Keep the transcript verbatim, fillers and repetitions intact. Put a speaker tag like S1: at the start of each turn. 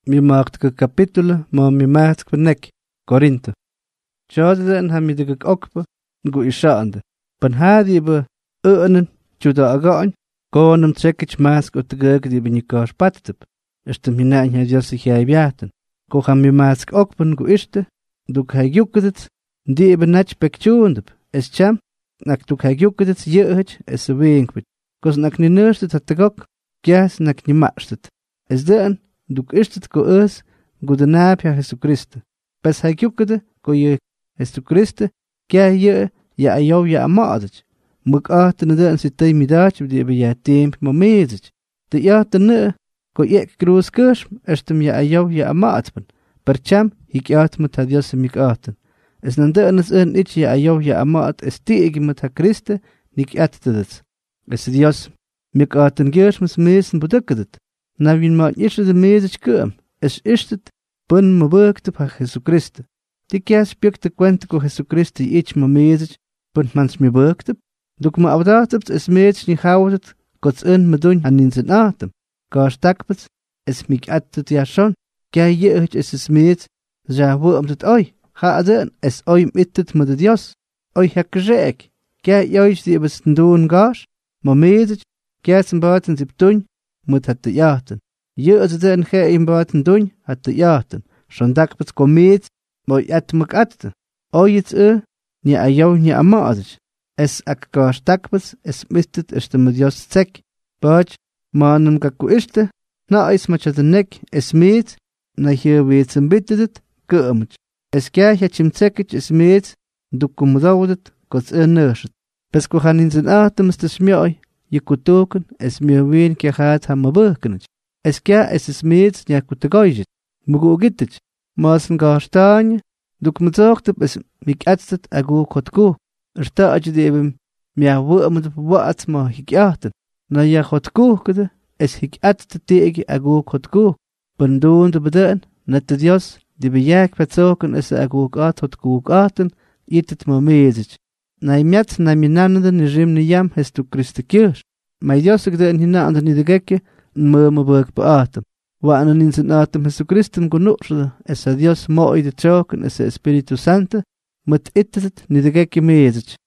S1: mi maakt capítulo ma mi maakt nek Corinto. Chadden ha mi de okpe gu ishaande. Pan hadi be eunen juda again konem tsekich mask ut gek di bin ikar pattep. Este mi na nya jasi hay biaten. Ko ha mi mask okpen gu iste duk hay yukedet di be nach pekchundep. Es cham nak duk hay yukedet yehch es winkwit. Kos nak ni nurstet hat gok gas nak ni marstet. Es den duk istet ko us gu de nap ja Jesucristo. Pes hay yukede ko ye Jesucristo kya ye ya ayo ya amadich. Muk ahten den sitay midach di be ya temp mamezich. De ya tene ko ye cruz kush estem ya ayo ya amatpen. Per cham hik at met Dios mik ahten. Es nan den es en ich ya ayo ya amat estig met ha Christe nik attedet. Es Dios mik ahten gers mes mesen bedekedet. Na wien ma ische de mezich kum. Es istet pun me workte pa Jesucristo. Die kja spjukte kwente ko Jesucristo ich me mezich pun mans me workte. Duk me avdatept es mezich ni houdet gods in me doen an in zijn atem. Ka stakpet es mik attet ja schon. Kja jeugd es es mezich ja wo om het oi. Ga aden es oi mittet me de Dios. Oi hek gezegd. Kja juist die besten doen gaas. Me mezich kja zijn baten zip doen moet het de jaten. Je als den ge in baten doen het de jaten. Schon dakpet komeet mooi et mek atte. Ooit e ni a jou ni a maazich. Es ak ka stakpet es mistet es de medios tsek. Bach manen kaku iste. Na is mach de nek es meet na hier weet sem bittet geumch. Es kja het chim tsekich es meet dukum daudet kots e nerset. Pes ko han in zijn atem is de smjoi. Je kutoken es mir wen ke gaat ha maburkenich. Es kja es es meet ja kutegoyit. Mugo gitich. Masen gaastanje, duk me zocht es mik atstet a go kotko. Er sta aj debem mia wo met wat ma hik achten. Na ja kotko kede es hik atstet tege a go kotko. Bandon de beden net de Dios die bejak betzoken es a go gat hot go gaten itet ma mezich. Na imiat na minanende ne jim ne yam es tu Christe kirch. Ma Dios gede in hina ander ni de gekke me me burg beatem. Waan in zijn atem Jesucristen genoegde, es a Dios mooi de troken, es a Espiritu Santo, met itet niet de gekke mezich.